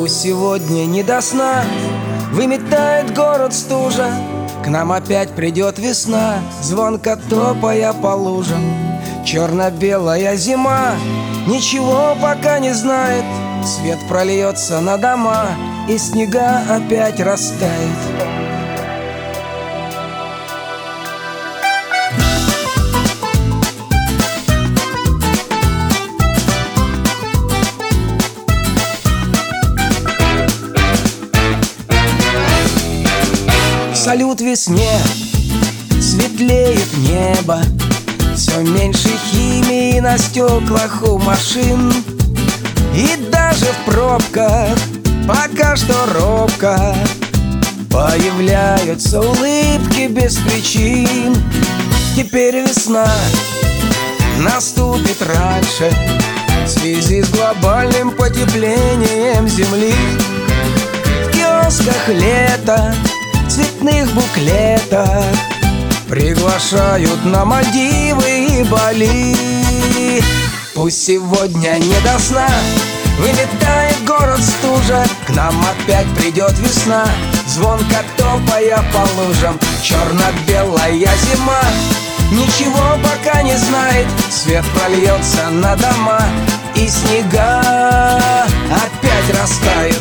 Пусть сегодня не до сна выметает город стужа, к нам опять придет весна, звонко топая по лужам. Черно-белая зима ничего пока не знает, свет прольется на дома, и снега опять растает. Салют весне, светлеет небо, все меньше химии на стеклах у машин. И даже в пробках пока что робко появляются улыбки без причин. Теперь весна наступит раньше в связи с глобальным потеплением Земли. В киосках лето, цветных буклетах приглашают на Мальдивы и Бали. Пусть сегодня не до сна выметает город стужа, к нам опять придет весна, звонко топая по лужам. Черно-белая зима ничего пока не знает, свет прольется на дома, и снега опять растают.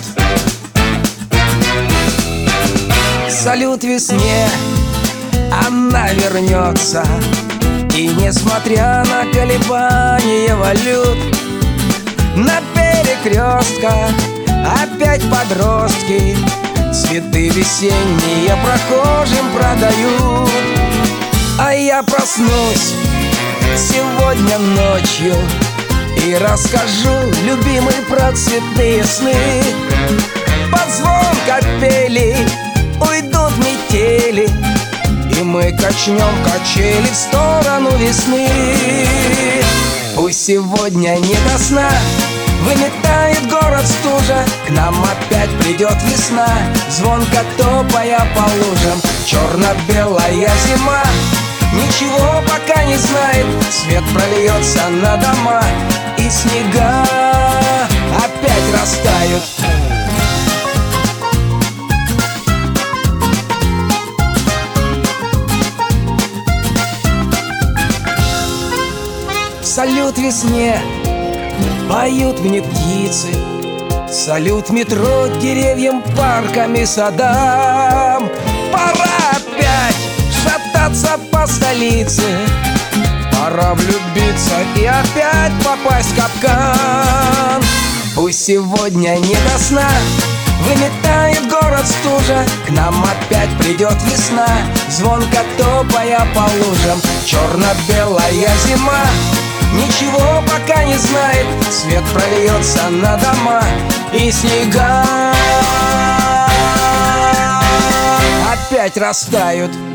Салют весне, она вернется, и несмотря на колебания валют, на перекрестках опять подростки цветы весенние прохожим продают. А я проснусь сегодня ночью и расскажу, любимый, про цветные сны. Под звон капели уйдут метели, и мы качнем качели в сторону весны. Пусть сегодня не до сна выметает город стужа, к нам опять придет весна, звонко топая по лужам. Черно-белая зима ничего пока не знает, свет прольется на дома, и снега опять растают. Салют весне, поют мне птицы, салют метро деревьям, паркам и садам. Пора опять шататься по столице, пора влюбиться и опять попасть в капкан. Пусть сегодня не до сна выметает город стужа, к нам опять придет весна, звонко топая по лужам. Черно-белая зима ничего пока не знает, свет прольется на дома, и снега опять растают.